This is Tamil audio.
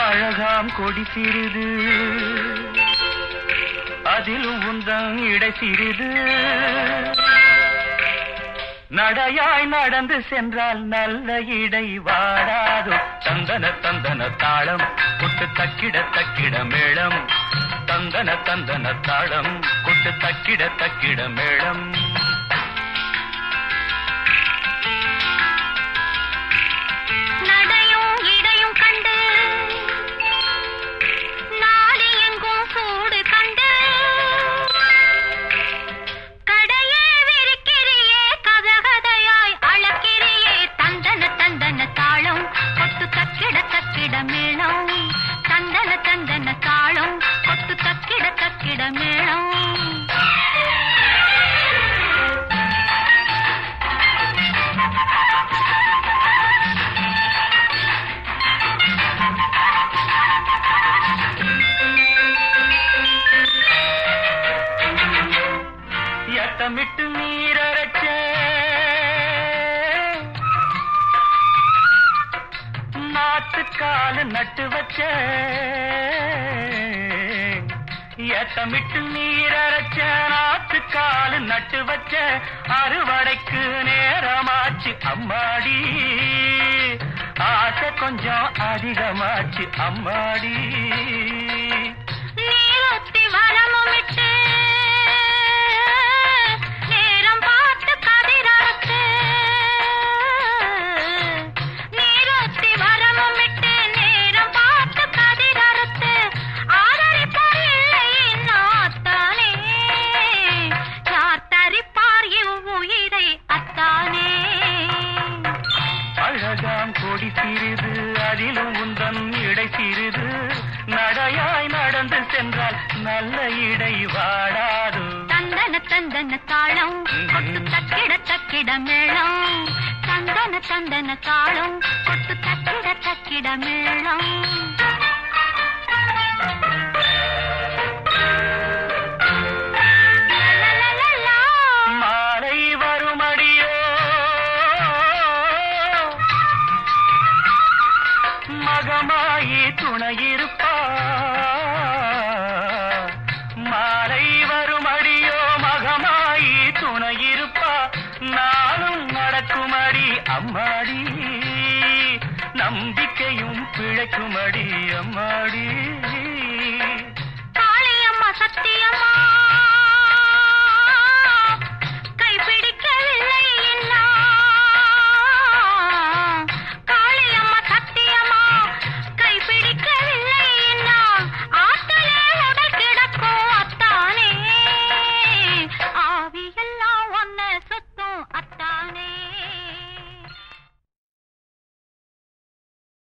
அழகாம் கொடி சிறிது, அதிலும் உந்தன் இடை சிறிது. நடையாய் நடந்து சென்றால் நல்ல இடை வாடாதோ. தந்தன தந்தன தாளம் கொட்டு தக்கிட தக்கிட மேளம். தந்தன தந்தன தாளம் கொட்டு தக்கிட தக்கிட மேளம். தந்தன தந்தன தாளம் கொட்டு தக்கிட தக்கிட மேளம். எத்தமிட்டு நீரச்ச நாட்டுக்கால நட்டு வச்ச. எத்தமிட்டு நீரச்ச நாட்டுக்கால நட்டு வச்ச. அறுவடைக்கு நேரமாச்சு அம்மாடி, ஆசை கொஞ்சம் அதிகமாச்சு அம்மாடி. நீரூத்தி வரமுமிட்டு நேரம் பார்த்து கதிரறுத்து. நீரூத்தி வரமுமிட்டு நேரம் பார்த்து கதிரறுத்து. ஆதரிப்பார் இல்லை நாத்தானே, யார் தரிப்பார் இவ்வுயிரை அத்தானே. அழகாம் கொடி சிறிது, அதிலும் உந்தன் இடை சிறிது. நடையாய் நடந்து சென்றால் நல்ல இடை வாடாது. தந்தன தந்தன தாளம் கொட்டு தக்கிட தக்கிட மேளம். தந்தன தந்தன தாளம் கொட்டு தக்கிட தக்கிட மேளம். மாலை வருமடியோ மகமாயி துணையிருப்பா. மாலை வருமடியோ மகமாயி துணையிருப்பா. நானும் நடக்குமடி அம்மாடி, நம்பிக்கையும் பிழைக்குமடி அம்மாடி. காளியம்மா சத்தியம்மா